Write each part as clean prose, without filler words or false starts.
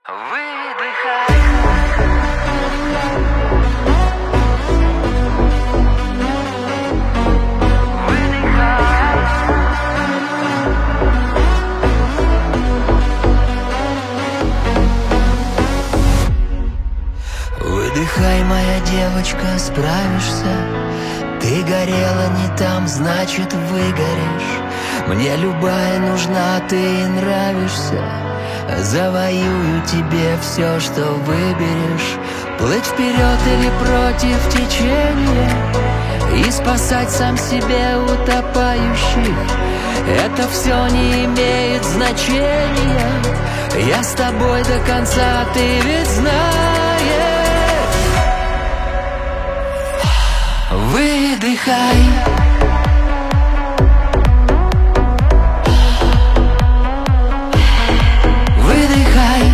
Выдыхай. Выдыхай, моя девочка, справишься. Ты горела не там, значит выгоришь. Мне любая нужна, ты и нравишься. Завоюю тебе все, что выберешь. Плыть вперед или против течения и спасать сам себе утопающих. Это все не имеет значения. Я с тобой до конца, ты ведь знаешь. Выдыхай. Выдыхай.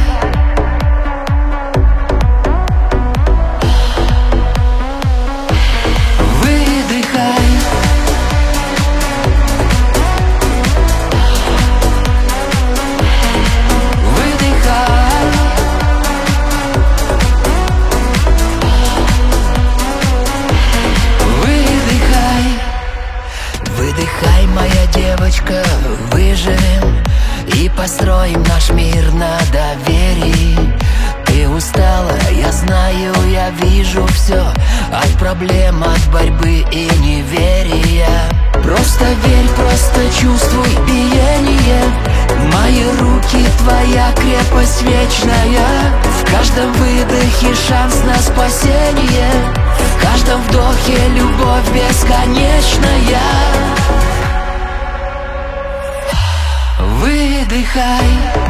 Выдыхай. Выдыхай. Выдыхай, моя девочка, выживем и построим наш мир на доверии. Ты устала, я знаю, я вижу все. От проблем, от борьбы и неверия. Просто верь, просто чувствуй биение. Мои руки, твоя крепость вечная. В каждом выдохе шанс на спасение. В каждом вдохе любовь бесконечная. Выдыхай.